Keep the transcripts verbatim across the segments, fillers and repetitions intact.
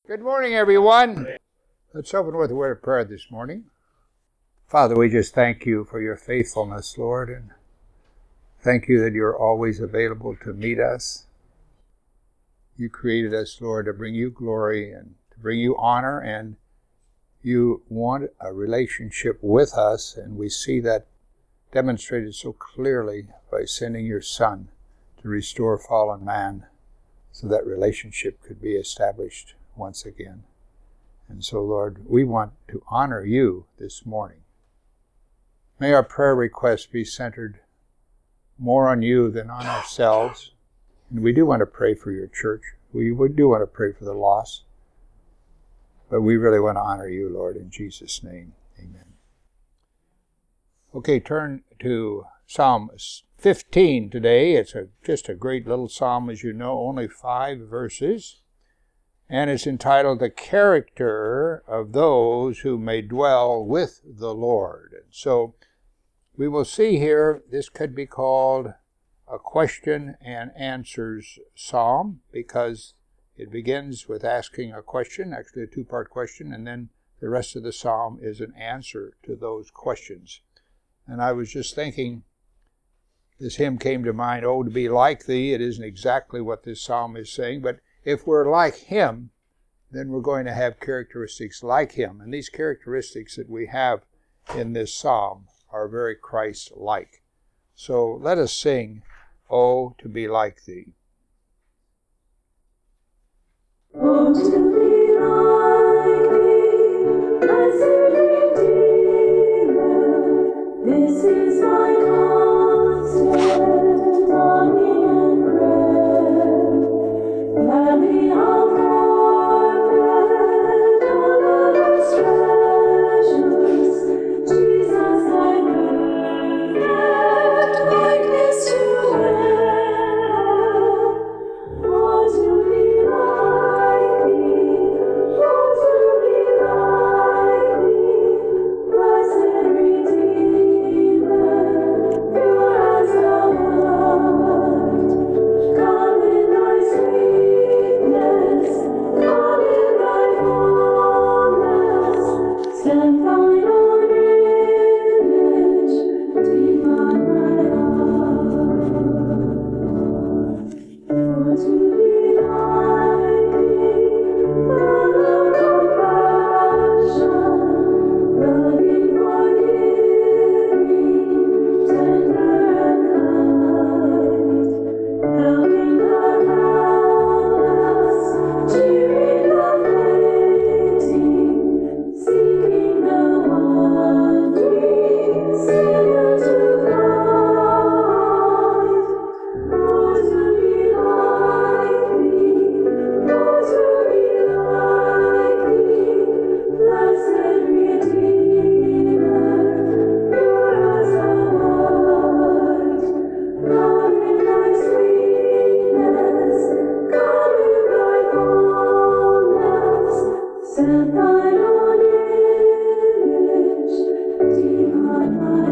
Good morning, everyone. Let's open with a word of prayer this morning. Father, we just thank you for your faithfulness, Lord, and thank you that you're always available to meet us. You created us, Lord, to bring you glory and to bring you honor, and you want a relationship with us, and we see that demonstrated so clearly by sending your Son to restore fallen man so that relationship could be established once again. And so, Lord, we want to honor you this morning. May our prayer requests be centered more on you than on ourselves. And we do want to pray for your church. We do want to pray for the lost. But we really want to honor you, Lord, in Jesus' name. Amen. Okay, turn to Psalm fifteen today. It's a, just a great little psalm, as you know, only five verses. And it's entitled, The Character of Those Who May Dwell with the Lord. And so we will see here, this could be called a question and answers psalm, because it begins with asking a question, actually a two-part question, and then the rest of the psalm is an answer to those questions. And I was just thinking, this hymn came to mind, Oh, to be like thee. It isn't exactly what this psalm is saying, but if we're like him, then we're going to have characteristics like him. And these characteristics that we have in this psalm are very Christ-like. So let us sing, Oh, to be like thee. Oh, to be like thee, blessed Redeemer, this is my constant longing and prayer, that we all forfeit all other treasures, Jesus, thy perfect likeness to wear. Oh, to be like thee, oh, to be like thee, blessed Redeemer, pure as thou art. Come in thy sweetness, come in thy fullness, stamp thine own image deep on my heart. Oh, to be like thee, full of compassion, loving, forgiving, tender and kind, helping the helpless, cheering the fainting, seeking the wandering sinner to find. Oh, to be like thee, oh, to be like thee, blessed Redeemer, pure as thou art. Come in thy sweetness, come in thy fullness, stamp thine own image deep on my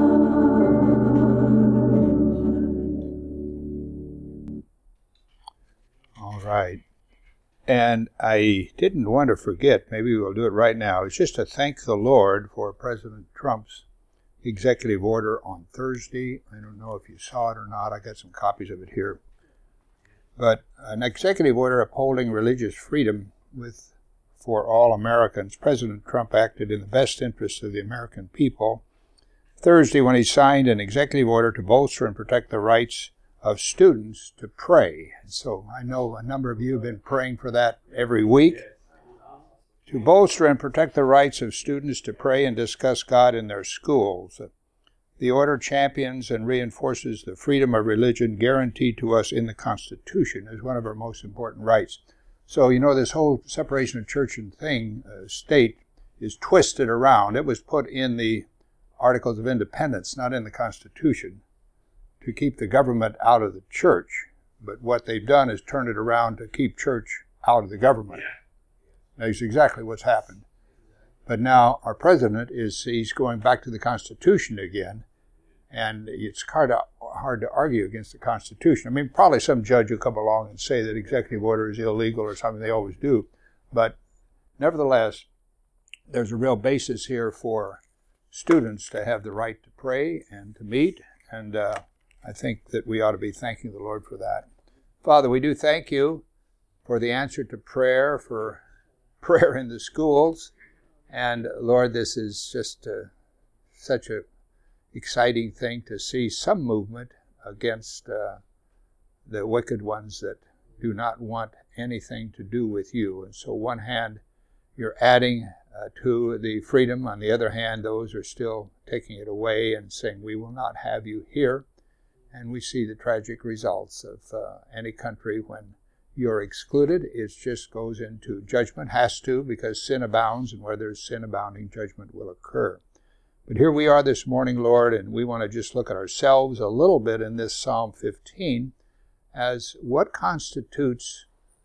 heart. All right. And I didn't want to forget, maybe we'll do it right now, it's just to thank the Lord for President Trump's executive order on Thursday. I don't know if you saw it or not. I got some copies of it here. But an executive order upholding religious freedom with for all Americans. President Trump acted in the best interest of the American people Thursday when he signed an executive order to bolster and protect the rights of students to pray. So I know a number of you have been praying for that every week. To bolster and protect the rights of students to pray and discuss God in their schools. The order champions and reinforces the freedom of religion guaranteed to us in the Constitution as one of our most important rights. So, you know, this whole separation of church and thing, uh, state, is twisted around. It was put in the Articles of Independence, not in the Constitution, to keep the government out of the church. But what they've done is turn it around to keep church out of the government. That's exactly what's happened. But now our president is, he's going back to the Constitution again, and it's hard to, hard to argue against the Constitution. I mean, probably some judge will come along and say that executive order is illegal or something. They always do. But nevertheless, there's a real basis here for students to have the right to pray and to meet, and uh, I think that we ought to be thanking the Lord for that. Father, we do thank you for the answer to prayer, for prayer in the schools, and Lord, this is just uh, such a exciting thing to see some movement against uh, the wicked ones that do not want anything to do with you. And so one hand, you're adding uh, to the freedom. On the other hand, those are still taking it away and saying, we will not have you here. And we see the tragic results of uh, any country when you're excluded. It just goes into judgment, has to, because sin abounds, and where there's sin abounding, judgment will occur. But here we are this morning, Lord, and we want to just look at ourselves a little bit in this Psalm fifteen as what constitutes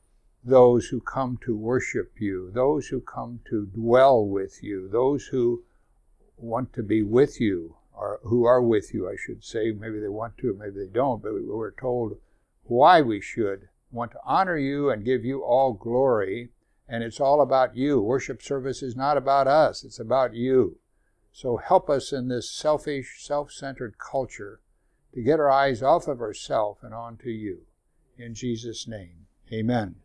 those who come to worship you, those who come to dwell with you, those who want to be with you, or who are with you, I should say. Maybe they want to, maybe they don't, but we're told why we should want to honor you and give you all glory, and it's all about you. Worship service is not about us, it's about you. So help us in this selfish, self-centered culture to get our eyes off of ourselves and onto you. In Jesus' name, amen.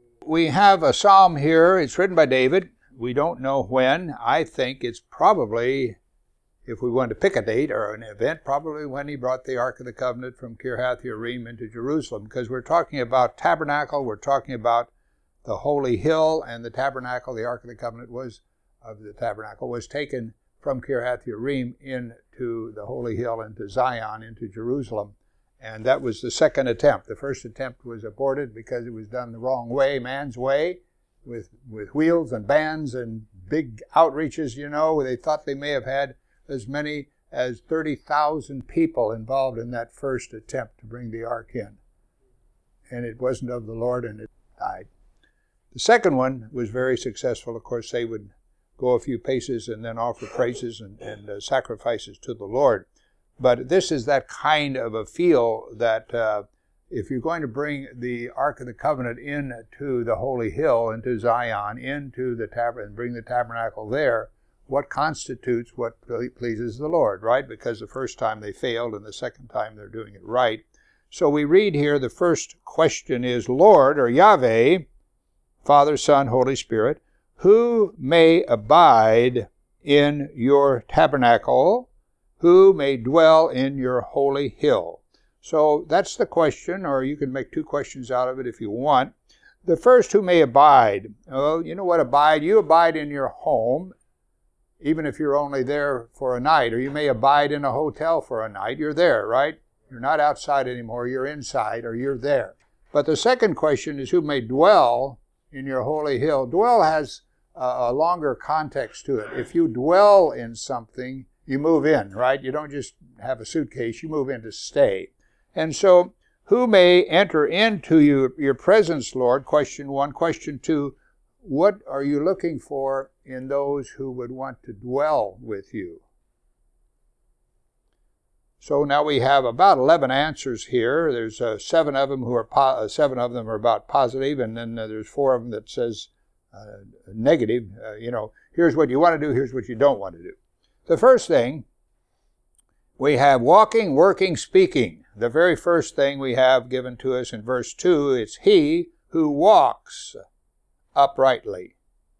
We have a psalm here. It's written by David. We don't know when. I think it's probably, if we want to pick a date or an event, probably when he brought the Ark of the Covenant from Kiriath Yearim into Jerusalem, because we're talking about tabernacle, we're talking about the holy hill, and the tabernacle, the Ark of the Covenant was, of the tabernacle, was taken from Kiriath Yearim into the holy hill, into Zion, into Jerusalem. And that was the second attempt. The first attempt was aborted because it was done the wrong way, man's way, with, with wheels and bands and big outreaches, you know. They thought they may have had as many as thirty thousand people involved in that first attempt to bring the ark in. And it wasn't of the Lord, and it died. The second one was very successful. Of course, they would go a few paces and then offer praises and, and uh, sacrifices to the Lord. But this is that kind of a feel that uh, if you're going to bring the Ark of the Covenant into the holy hill, into Zion, into the tabernacle, and bring the tabernacle there, what constitutes what pleases the Lord, right? Because the first time they failed and the second time they're doing it right. So we read here, the first question is, Lord, or Yahweh, Father, Son, Holy Spirit, who may abide in your tabernacle, who may dwell in your holy hill? So that's the question, or you can make two questions out of it if you want. The first, who may abide? Oh, you know what abide? You abide in your home, even if you're only there for a night, or you may abide in a hotel for a night. You're there, right? You're not outside anymore. You're inside, or you're there. But the second question is, who may dwell in your holy hill? Dwell has a longer context to it. If you dwell in something, you move in, right? You don't just have a suitcase, you move in to stay. And so, who may enter into you, your presence, Lord? Question one. Question two, what are you looking for in those who would want to dwell with you? So now we have about eleven answers here. There's uh, seven of them who are po- uh, seven of them are about positive, and then uh, there's four of them that says uh, negative. Uh, you know, here's what you want to do, here's what you don't want to do. The first thing, we have walking, working, speaking. The very first thing we have given to us in verse two, it's he who walks uprightly.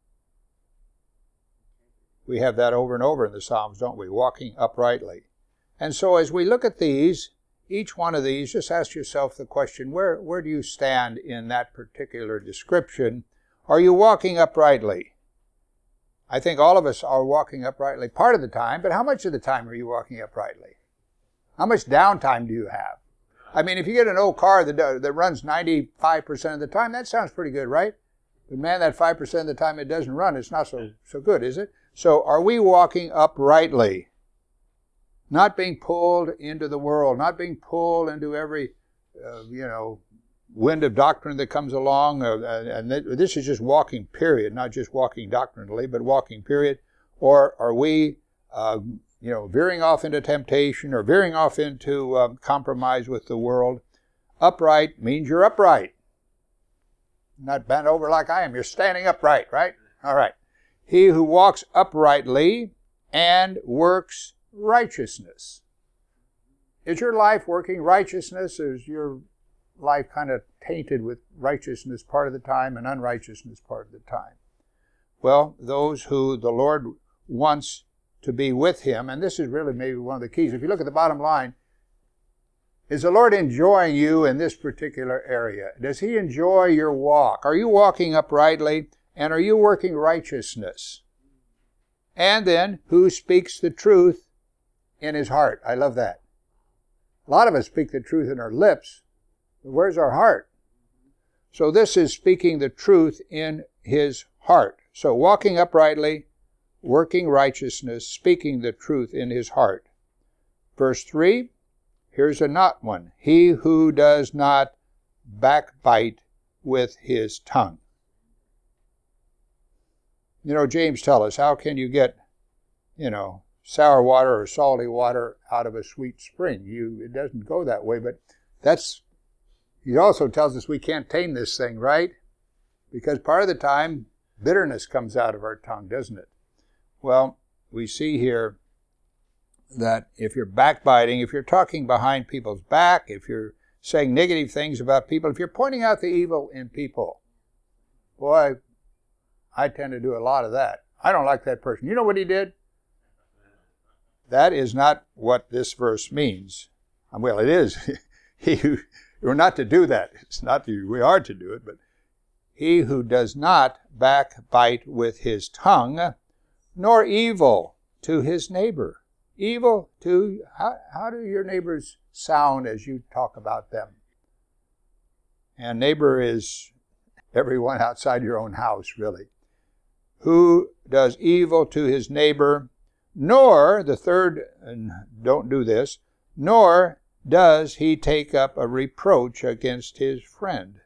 We have that over and over in the Psalms, don't we? Walking uprightly. And so as we look at these, each one of these, just ask yourself the question, where, where do you stand in that particular description? Are you walking uprightly? I think all of us are walking uprightly part of the time, but how much of the time are you walking uprightly? How much downtime do you have? I mean, if you get an old car that, that runs ninety-five percent of the time, that sounds pretty good, right? But man, that five percent of the time it doesn't run, it's not so, so good, is it? So are we walking uprightly? Not being pulled into the world, not being pulled into every, uh, you know, wind of doctrine that comes along. Uh, and this is just walking, period, not just walking doctrinally, but walking, period. Or are we, uh, you know, veering off into temptation or veering off into um, compromise with the world? Upright means you're upright. Not bent over like I am. You're standing upright, right? All right. He who walks uprightly and works righteousness. Is your life working righteousness, or is your life kind of tainted with righteousness part of the time and unrighteousness part of the time? Well, those who the Lord wants to be with him, and this is really maybe one of the keys. If you look at the bottom line, is the Lord enjoying you in this particular area? Does he enjoy your walk? Are you walking uprightly, and are you working righteousness? And then, who speaks the truth in his heart? I love that. A lot of us speak the truth in our lips, but where's our heart? So this is speaking the truth in his heart. So walking uprightly, working righteousness, speaking the truth in his heart. Verse three, here's a not one. He who does not backbite with his tongue. You know, James tells us, how can you get, you know, sour water or salty water out of a sweet spring? You, it doesn't go that way, but that's, he also tells us we can't tame this thing, right? Because part of the time, bitterness comes out of our tongue, doesn't it? Well, we see here that if you're backbiting, if you're talking behind people's back, if you're saying negative things about people, if you're pointing out the evil in people, boy, I tend to do a lot of that. I don't like that person. You know what he did? That is not what this verse means. Well, it is. he, we're not to do that. It's not that we are to do it, but he who does not backbite with his tongue, nor evil to his neighbor. Evil to, how, how do your neighbors sound as you talk about them? And neighbor is everyone outside your own house, really. Who does evil to his neighbor, nor, the third, and don't do this, nor does he take up a reproach against his friend.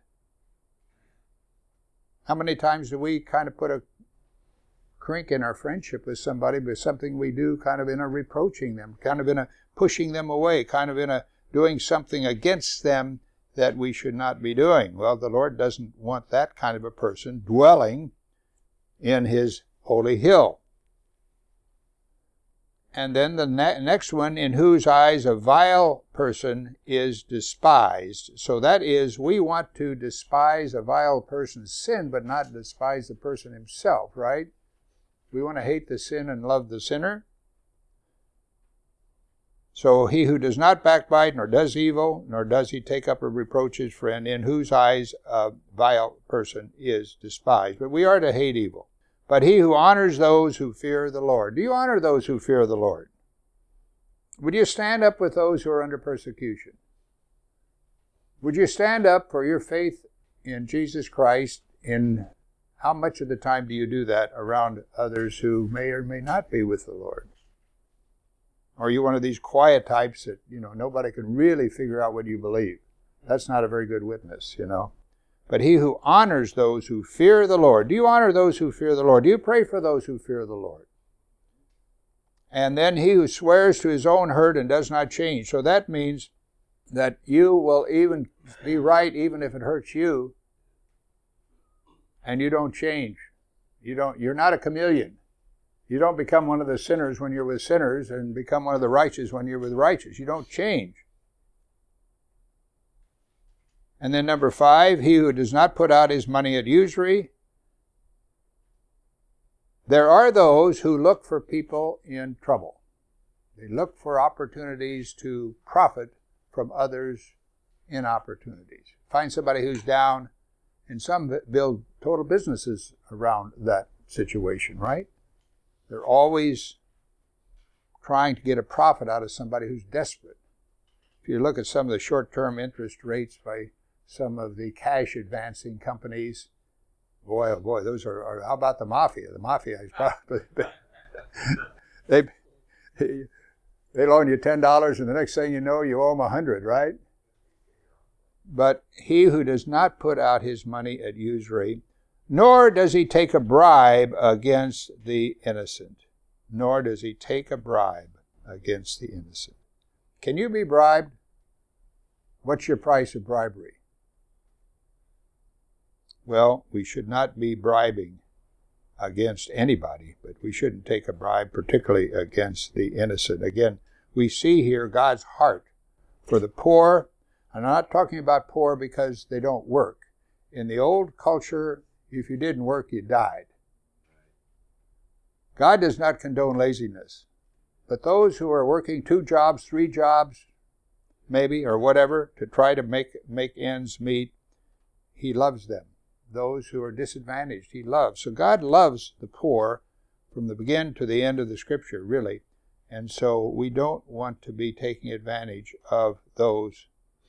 How many times do we kind of put a crink in our friendship with somebody with something we do kind of in a reproaching them, kind of in a pushing them away, kind of in a doing something against them that we should not be doing? Well, the Lord doesn't want that kind of a person dwelling in his holy hill. And then the ne- next one, in whose eyes a vile person is despised. So that is, we want to despise a vile person's sin, but not despise the person himself, right? We want to hate the sin and love the sinner. So he who does not backbite, nor does evil, nor does he take up a reproach his friend, in whose eyes a vile person is despised. But we are to hate evil. But he who honors those who fear the Lord. Do you honor those who fear the Lord? Would you stand up with those who are under persecution? Would you stand up for your faith in Jesus Christ? In how much of the time do you do that around others who may or may not be with the Lord? Or are you one of these quiet types that, you know, nobody can really figure out what you believe? That's not a very good witness, you know. But he who honors those who fear the Lord. Do you honor those who fear the Lord? Do you pray for those who fear the Lord? And then he who swears to his own hurt and does not change. So that means that you will even be right even if it hurts you, and you don't change. You don't, you're not a chameleon. You don't become one of the sinners when you're with sinners and become one of the righteous when you're with righteous. You don't change. And then number five, he who does not put out his money at usury. There are those who look for people in trouble. They look for opportunities to profit from others' inopportunities. Find somebody who's down, and some build total businesses around that situation, right? They're always trying to get a profit out of somebody who's desperate. If you look at some of the short-term interest rates by some of the cash advancing companies, boy, oh boy, those are, are how about the mafia? The mafia is probably, they, they loan you ten dollars and the next thing you know, you owe them one hundred, right? But he who does not put out his money at usury, nor does he take a bribe against the innocent, nor does he take a bribe against the innocent. Can you be bribed? What's your price of bribery? Well, we should not be bribing against anybody, but we shouldn't take a bribe, particularly against the innocent. Again, we see here God's heart for the poor. I'm not talking about poor because they don't work. In the old culture, if you didn't work, you died. God does not condone laziness. But those who are working two jobs, three jobs, maybe, or whatever, to try to make, make ends meet, He loves them. Those who are disadvantaged, He loves. So God loves the poor from the beginning to the end of the Scripture, really. And so we don't want to be taking advantage of those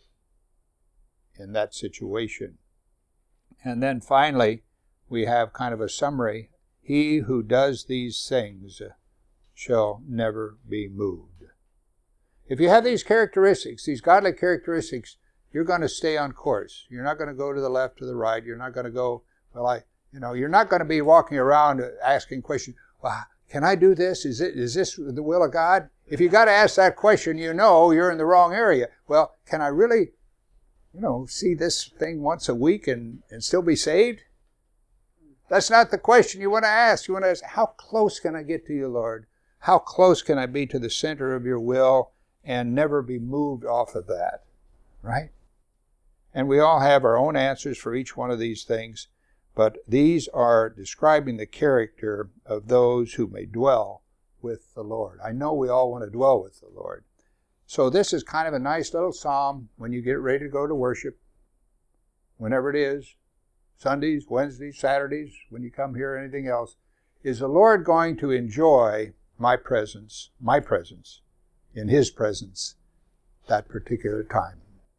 in that situation. And then finally, we have kind of a summary. He who does these things shall never be moved. If you have these characteristics, these godly characteristics, you're going to stay on course. You're not going to go to the left or the right. You're not going to go, well, I, you know, you're not going to be walking around asking questions, well, can I do this? Is it, is this the will of God? If you got to ask that question, you know you're in the wrong area. Well, can I really, you know, see this thing once a week and, and still be saved? That's not the question you want to ask. You want to ask, how close can I get to you, Lord? How close can I be to the center of your will and never be moved off of that? Right? And we all have our own answers for each one of these things, but these are describing the character of those who may dwell with the Lord. I know we all want to dwell with the Lord. So this is kind of a nice little psalm when you get ready to go to worship, whenever it is, Sundays, Wednesdays, Saturdays, when you come here or anything else. Is the Lord going to enjoy my presence, my presence, in His presence, that particular time?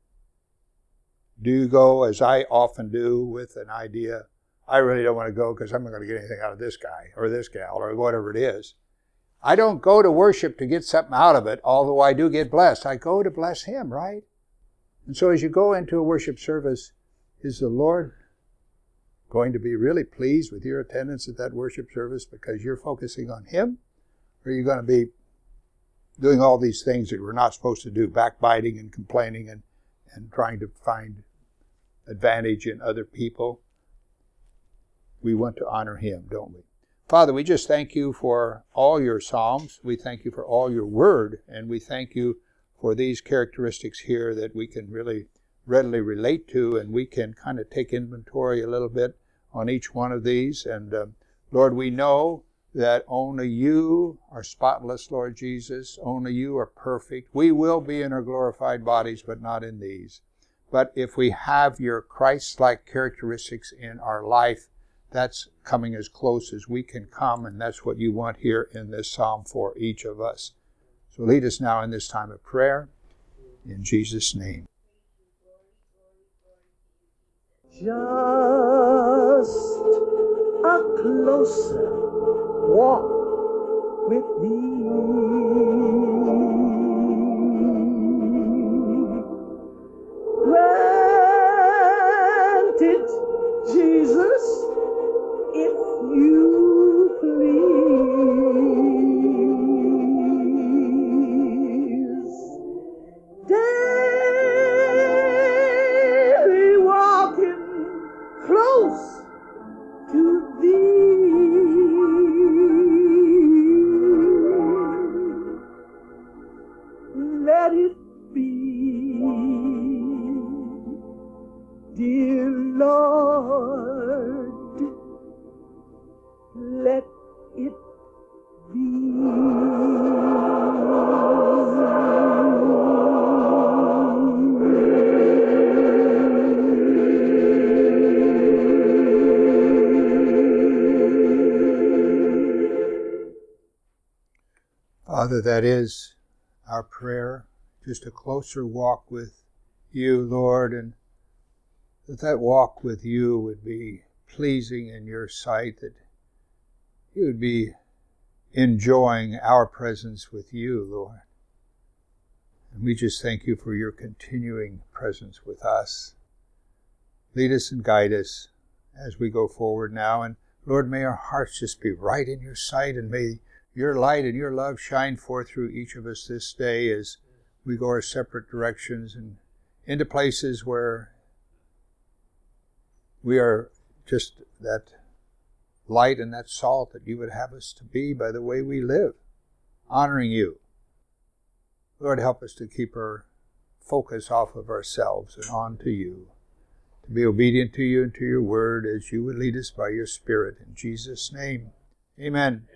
Do you go, as I often do, with an idea, I really don't want to go because I'm not going to get anything out of this guy or this gal or whatever it is. I don't go to worship to get something out of it, although I do get blessed. I go to bless Him, right? And so as you go into a worship service, is the Lord going to be really pleased with your attendance at that worship service because you're focusing on Him? Or are you going to be doing all these things that we're not supposed to do, backbiting and complaining and, and trying to find advantage in other people? We want to honor Him, don't we? Father, we just thank you for all your psalms. We thank you for all your word, and we thank you for these characteristics here that we can really readily relate to, and we can kind of take inventory a little bit on each one of these. And uh, Lord, we know that only you are spotless, Lord Jesus. Only you are perfect. We will be in our glorified bodies, but not in these. But if we have your Christ-like characteristics in our life, that's coming as close as we can come, and that's what you want here in this psalm for each of us. So lead us now in this time of prayer, in Jesus' name. Just a closer walk with thee. Grant it, Jesus, if you please. Daily walking close to thee. Let it be, dear Lord, let it Father, that is our prayer, just a closer walk with you, Lord, and that that walk with you would be pleasing in your sight, that you would be enjoying our presence with you, Lord. And we just thank you for your continuing presence with us. Lead us and guide us as we go forward now. And Lord, may our hearts just be right in your sight, and may your light and your love shine forth through each of us this day as we go our separate directions and into places where we are just that light and that salt that you would have us to be by the way we live, honoring you. Lord, help us to keep our focus off of ourselves and on to you, to be obedient to you and to your word as you would lead us by your Spirit. In Jesus' name, amen.